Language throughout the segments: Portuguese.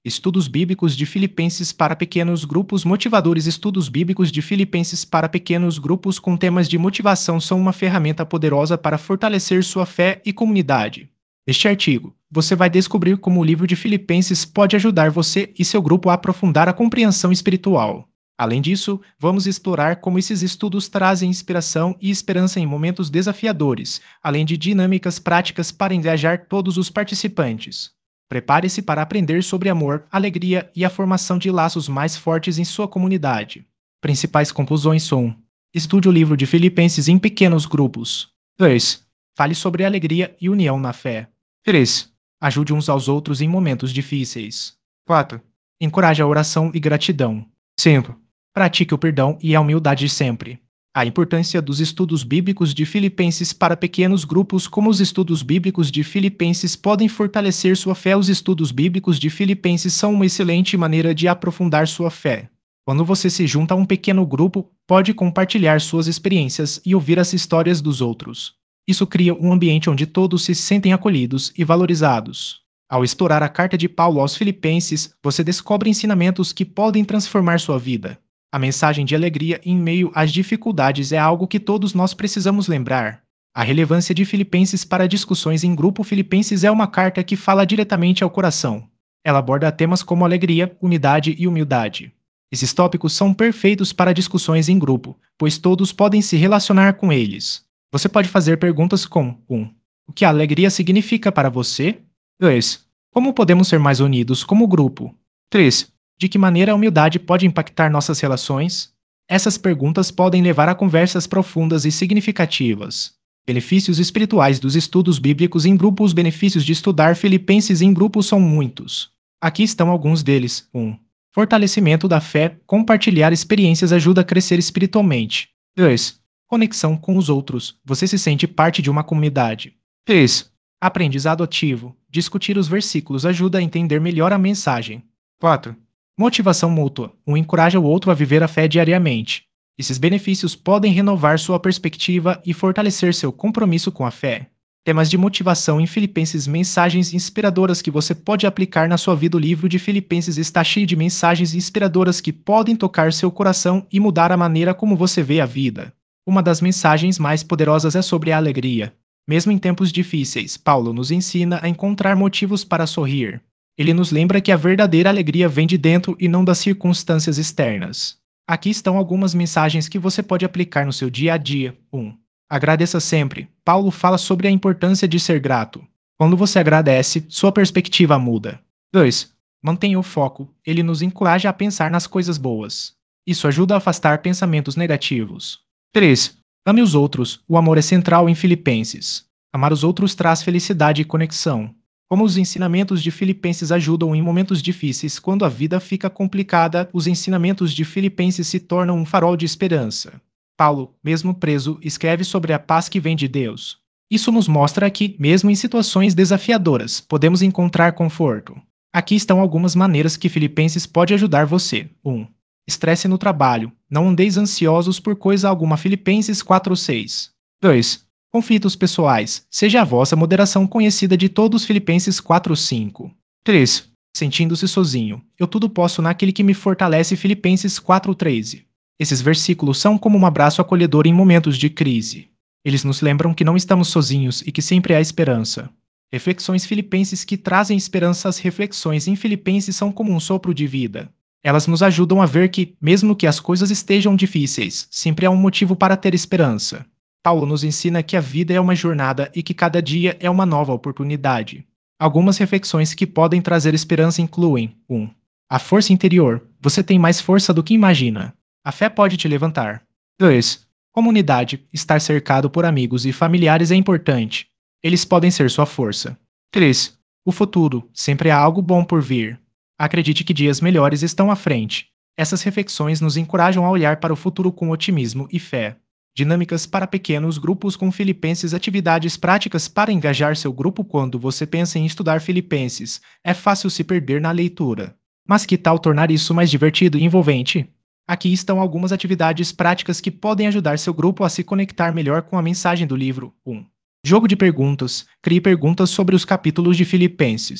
Estudos Bíblicos de Filipenses para pequenos grupos motivadores. Estudos bíblicos de Filipenses para pequenos grupos com temas de motivação são uma ferramenta poderosa para fortalecer sua fé e comunidade. Neste artigo, você vai descobrir como o livro de Filipenses pode ajudar você e seu grupo a aprofundar a compreensão espiritual. Além disso, vamos explorar como esses estudos trazem inspiração e esperança em momentos desafiadores, além de dinâmicas práticas para engajar todos os participantes. Prepare-se para aprender sobre amor, alegria e a formação de laços mais fortes em sua comunidade. Principais conclusões são: estude o livro de Filipenses em pequenos grupos. 2. Fale sobre alegria e união na fé. 3. Ajude uns aos outros em momentos difíceis. 4. Encoraje a oração e gratidão. 5. Pratique o perdão e a humildade sempre. A importância dos estudos bíblicos de Filipenses para pequenos grupos. Como os estudos bíblicos de Filipenses podem fortalecer sua fé? Os estudos bíblicos de Filipenses são uma excelente maneira de aprofundar sua fé. Quando você se junta a um pequeno grupo, pode compartilhar suas experiências e ouvir as histórias dos outros. Isso cria um ambiente onde todos se sentem acolhidos e valorizados. Ao explorar a carta de Paulo aos Filipenses, você descobre ensinamentos que podem transformar sua vida. A mensagem de alegria em meio às dificuldades é algo que todos nós precisamos lembrar. A relevância de Filipenses para discussões em grupo. Filipenses é uma carta que fala diretamente ao coração. Ela aborda temas como alegria, unidade e humildade. Esses tópicos são perfeitos para discussões em grupo, pois todos podem se relacionar com eles. Você pode fazer perguntas como: 1. O que a alegria significa para você? 2. Como podemos ser mais unidos como grupo? 3. De que maneira a humildade pode impactar nossas relações? Essas perguntas podem levar a conversas profundas e significativas. Benefícios espirituais dos estudos bíblicos em grupo. Os benefícios de estudar Filipenses em grupo são muitos. Aqui estão alguns deles. 1. Fortalecimento da fé. Compartilhar experiências ajuda a crescer espiritualmente. 2. Conexão com os outros. Você se sente parte de uma comunidade. 3. Aprendizado ativo. Discutir os versículos ajuda a entender melhor a mensagem. 4. Motivação mútua. Um encoraja o outro a viver a fé diariamente. Esses benefícios podem renovar sua perspectiva e fortalecer seu compromisso com a fé. Temas de motivação em Filipenses. Mensagens inspiradoras que você pode aplicar na sua vida. O livro de Filipenses está cheio de mensagens inspiradoras que podem tocar seu coração e mudar a maneira como você vê a vida. Uma das mensagens mais poderosas é sobre a alegria. Mesmo em tempos difíceis, Paulo nos ensina a encontrar motivos para sorrir. Ele nos lembra que a verdadeira alegria vem de dentro e não das circunstâncias externas. Aqui estão algumas mensagens que você pode aplicar no seu dia a dia. 1. Agradeça sempre. Paulo fala sobre a importância de ser grato. Quando você agradece, sua perspectiva muda. 2. Mantenha o foco. Ele nos encoraja a pensar nas coisas boas. Isso ajuda a afastar pensamentos negativos. 3. Ame os outros. O amor é central em Filipenses. Amar os outros traz felicidade e conexão. Como os ensinamentos de Filipenses ajudam em momentos difíceis. Quando a vida fica complicada, os ensinamentos de Filipenses se tornam um farol de esperança. Paulo, mesmo preso, escreve sobre a paz que vem de Deus. Isso nos mostra que, mesmo em situações desafiadoras, podemos encontrar conforto. Aqui estão algumas maneiras que Filipenses pode ajudar você. 1. Estresse no trabalho. Não andeis ansiosos por coisa alguma. Filipenses 4:6. 2. Conflitos pessoais. Seja a vossa moderação conhecida de todos. Filipenses 4:5. 3. Sentindo-se sozinho. Eu tudo posso naquele que me fortalece. Filipenses 4:13. Esses versículos são como um abraço acolhedor em momentos de crise. Eles nos lembram que não estamos sozinhos e que sempre há esperança. Reflexões Filipenses que trazem esperança. As reflexões em Filipenses são como um sopro de vida. Elas nos ajudam a ver que, mesmo que as coisas estejam difíceis, sempre há um motivo para ter esperança. Paulo nos ensina que a vida é uma jornada e que cada dia é uma nova oportunidade. Algumas reflexões que podem trazer esperança incluem: 1. A força interior. Você tem mais força do que imagina. A fé pode te levantar. 2. Comunidade. Estar cercado por amigos e familiares é importante. Eles podem ser sua força. 3. O futuro. Sempre há algo bom por vir. Acredite que dias melhores estão à frente. Essas reflexões nos encorajam a olhar para o futuro com otimismo e fé. Dinâmicas para pequenos grupos com Filipenses. Atividades práticas para engajar seu grupo. Quando você pensa em estudar Filipenses, é fácil se perder na leitura. Mas que tal tornar isso mais divertido e envolvente? Aqui estão algumas atividades práticas que podem ajudar seu grupo a se conectar melhor com a mensagem do livro. 1. Jogo de perguntas. Crie perguntas sobre os capítulos de Filipenses.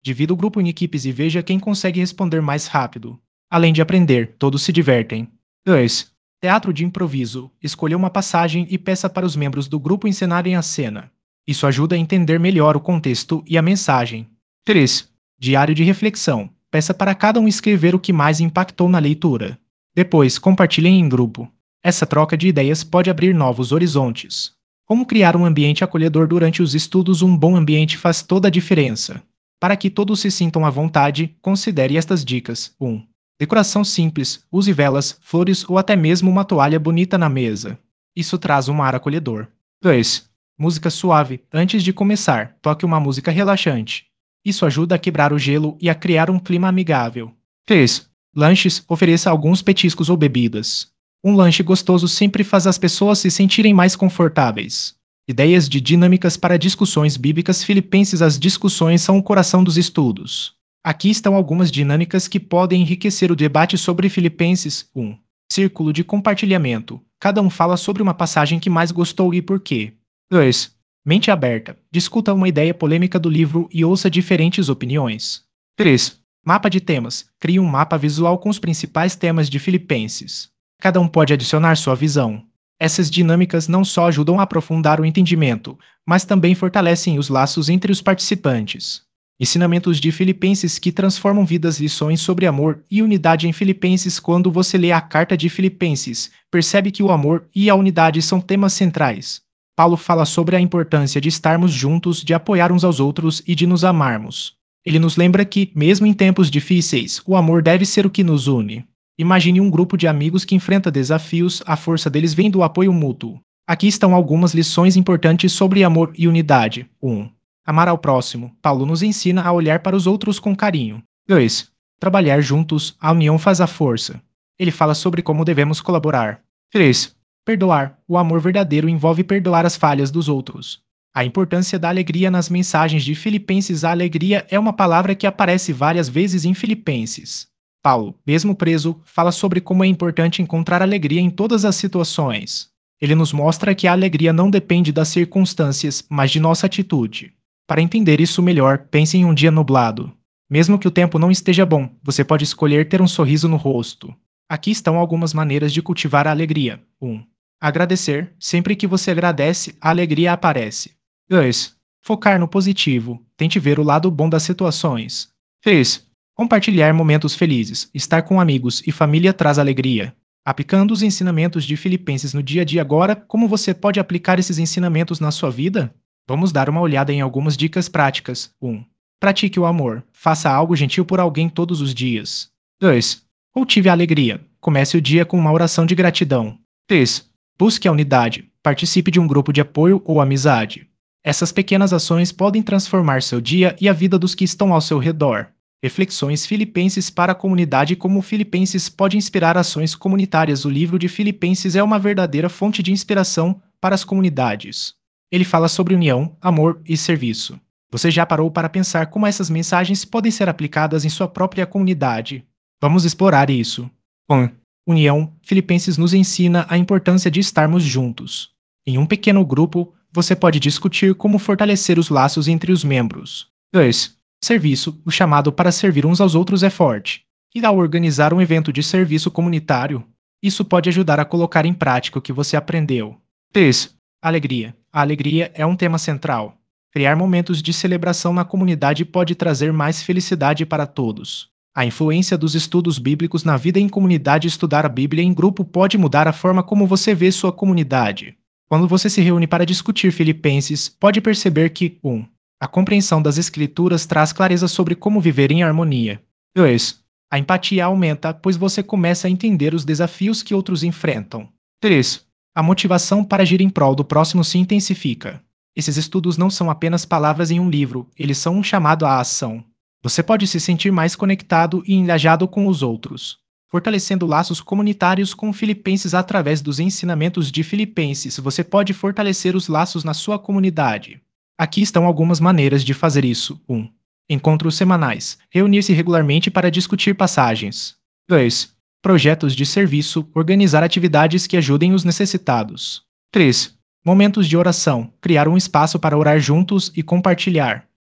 Divida o grupo em equipes e veja quem consegue responder mais rápido. Além de aprender, todos se divertem. 2. Teatro de improviso. Escolha uma passagem e peça para os membros do grupo encenarem a cena. Isso ajuda a entender melhor o contexto e a mensagem. 3. Diário de reflexão. Peça para cada um escrever o que mais impactou na leitura. Depois, compartilhem em grupo. Essa troca de ideias pode abrir novos horizontes. Como criar um ambiente acolhedor durante os estudos? Um bom ambiente faz toda a diferença. Para que todos se sintam à vontade, considere estas dicas. 1. Decoração simples. Use velas, flores ou até mesmo uma toalha bonita na mesa. Isso traz um ar acolhedor. 2. Música suave. Antes de começar, toque uma música relaxante. Isso ajuda a quebrar o gelo e a criar um clima amigável. 3. Lanches. Ofereça alguns petiscos ou bebidas. Um lanche gostoso sempre faz as pessoas se sentirem mais confortáveis. Ideias de dinâmicas para discussões bíblicas. Filipenses. As discussões são o coração dos estudos. Aqui estão algumas dinâmicas que podem enriquecer o debate sobre Filipenses. 1. Círculo de compartilhamento. Cada um fala sobre uma passagem que mais gostou e por quê. 2. Mente aberta. Discuta uma ideia polêmica do livro e ouça diferentes opiniões. 3. Mapa de temas. Crie um mapa visual com os principais temas de Filipenses. Cada um pode adicionar sua visão. Essas dinâmicas não só ajudam a aprofundar o entendimento, mas também fortalecem os laços entre os participantes. Ensinamentos de Filipenses que transformam vidas. Lições sobre amor e unidade em Filipenses. Quando você lê a carta de Filipenses, percebe que o amor e a unidade são temas centrais. Paulo fala sobre a importância de estarmos juntos, de apoiar uns aos outros e de nos amarmos. Ele nos lembra que, mesmo em tempos difíceis, o amor deve ser o que nos une. Imagine um grupo de amigos que enfrenta desafios, a força deles vem do apoio mútuo. Aqui estão algumas lições importantes sobre amor e unidade. 1. Amar ao próximo. Paulo nos ensina a olhar para os outros com carinho. 2. Trabalhar juntos. A união faz a força. Ele fala sobre como devemos colaborar. 3. Perdoar. O amor verdadeiro envolve perdoar as falhas dos outros. A importância da alegria nas mensagens de Filipenses. A alegria é uma palavra que aparece várias vezes em Filipenses. Paulo, mesmo preso, fala sobre como é importante encontrar alegria em todas as situações. Ele nos mostra que a alegria não depende das circunstâncias, mas de nossa atitude. Para entender isso melhor, pense em um dia nublado. Mesmo que o tempo não esteja bom, você pode escolher ter um sorriso no rosto. Aqui estão algumas maneiras de cultivar a alegria. 1. Agradecer. Sempre que você agradece, a alegria aparece. 2. Focar no positivo. Tente ver o lado bom das situações. 3. Compartilhar momentos felizes. Estar com amigos e família traz alegria. Aplicando os ensinamentos de Filipenses no dia a dia agora, como você pode aplicar esses ensinamentos na sua vida? Vamos dar uma olhada em algumas dicas práticas. 1. Pratique o amor. Faça algo gentil por alguém todos os dias. 2. Cultive a alegria. Comece o dia com uma oração de gratidão. 3. Busque a unidade. Participe de um grupo de apoio ou amizade. Essas pequenas ações podem transformar seu dia e a vida dos que estão ao seu redor. Reflexões Filipenses para a comunidade. Como Filipenses pode inspirar ações comunitárias? O livro de Filipenses é uma verdadeira fonte de inspiração para as comunidades. Ele fala sobre união, amor e serviço. Você já parou para pensar como essas mensagens podem ser aplicadas em sua própria comunidade? Vamos explorar isso. 1. União. Filipenses nos ensina a importância de estarmos juntos. Em um pequeno grupo, você pode discutir como fortalecer os laços entre os membros. 2. Serviço. O chamado para servir uns aos outros é forte. E ao organizar um evento de serviço comunitário, isso pode ajudar a colocar em prática o que você aprendeu. 3. Alegria. A alegria é um tema central. Criar momentos de celebração na comunidade pode trazer mais felicidade para todos. A influência dos estudos bíblicos na vida em comunidade. Estudar a Bíblia em grupo pode mudar a forma como você vê sua comunidade. Quando você se reúne para discutir Filipenses, pode perceber que 1. A compreensão das Escrituras traz clareza sobre como viver em harmonia. 2. A empatia aumenta, pois você começa a entender os desafios que outros enfrentam. 3. A motivação para agir em prol do próximo se intensifica. Esses estudos não são apenas palavras em um livro, eles são um chamado à ação. Você pode se sentir mais conectado e engajado com os outros, fortalecendo laços comunitários com Filipenses. Através dos ensinamentos de Filipenses, você pode fortalecer os laços na sua comunidade. Aqui estão algumas maneiras de fazer isso. 1. Encontros semanais. Reunir-se regularmente para discutir passagens. 2. Projetos de serviço. Organizar atividades que ajudem os necessitados. 3. Momentos de oração. Criar um espaço para orar juntos e compartilhar.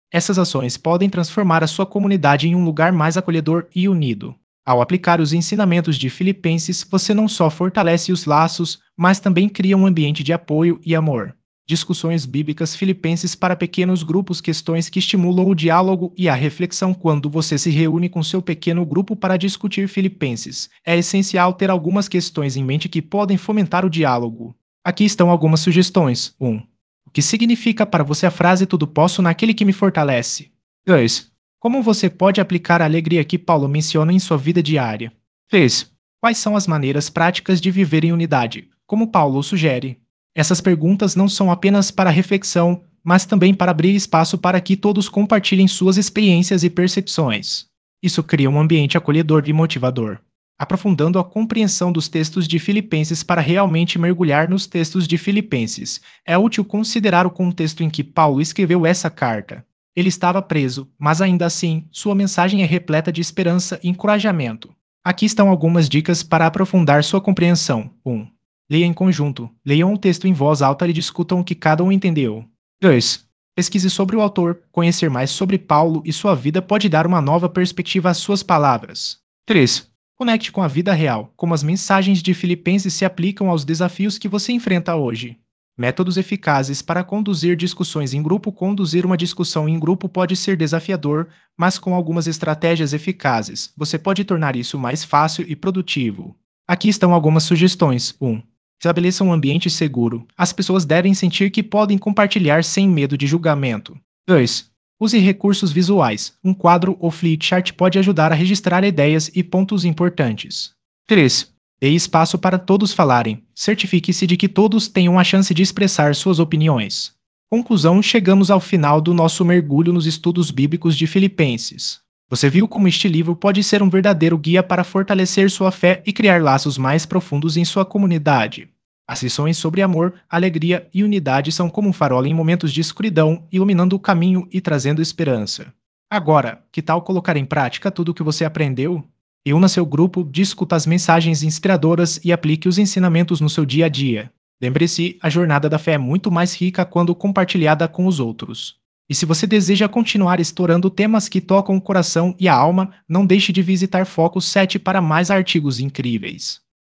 Essas ações podem transformar a sua comunidade em um lugar mais acolhedor e unido. Ao aplicar os ensinamentos de Filipenses, você não só fortalece os laços, mas também cria um ambiente de apoio e amor. Discussões bíblicas filipenses para pequenos grupos, questões que estimulam o diálogo e a reflexão quando você se reúne com seu pequeno grupo para discutir Filipenses. É essencial ter algumas questões em mente que podem fomentar o diálogo. Aqui estão algumas sugestões. 1. O que significa para você a frase tudo posso naquele que me fortalece? 2. Como você pode aplicar a alegria que Paulo menciona em sua vida diária? 3. Quais são as maneiras práticas de viver em unidade, como Paulo sugere? Essas perguntas não são apenas para reflexão, mas também para abrir espaço para que todos compartilhem suas experiências e percepções. Isso cria um ambiente acolhedor e motivador. Aprofundando a compreensão dos textos de Filipenses para realmente mergulhar nos textos de Filipenses, é útil considerar o contexto em que Paulo escreveu essa carta. Ele estava preso, mas ainda assim, sua mensagem é repleta de esperança e encorajamento. Aqui estão algumas dicas para aprofundar sua compreensão. 1. Leia em conjunto. Leiam o texto em voz alta e discutam o que cada um entendeu. 2. Pesquise sobre o autor. Conhecer mais sobre Paulo e sua vida pode dar uma nova perspectiva às suas palavras. 3. Conecte com a vida real, como as mensagens de Filipenses se aplicam aos desafios que você enfrenta hoje. Métodos eficazes para conduzir discussões em grupo. Conduzir uma discussão em grupo pode ser desafiador, mas com algumas estratégias eficazes, você pode tornar isso mais fácil e produtivo. Aqui estão algumas sugestões. 1. Estabeleça um ambiente seguro. As pessoas devem sentir que podem compartilhar sem medo de julgamento. 2. Use recursos visuais. Um quadro ou flipchart pode ajudar a registrar ideias e pontos importantes. 3. Dê espaço para todos falarem. Certifique-se de que todos tenham a chance de expressar suas opiniões. Conclusão: chegamos ao final do nosso mergulho nos estudos bíblicos de Filipenses. Você viu como este livro pode ser um verdadeiro guia para fortalecer sua fé e criar laços mais profundos em sua comunidade. As lições sobre amor, alegria e unidade são como um farol em momentos de escuridão, iluminando o caminho e trazendo esperança. Agora, que tal colocar em prática tudo o que você aprendeu? Reúna seu grupo, discuta as mensagens inspiradoras e aplique os ensinamentos no seu dia a dia. Lembre-se, a jornada da fé é muito mais rica quando compartilhada com os outros. E se você deseja continuar explorando temas que tocam o coração e a alma, não deixe de visitar Focus 7 para mais artigos incríveis.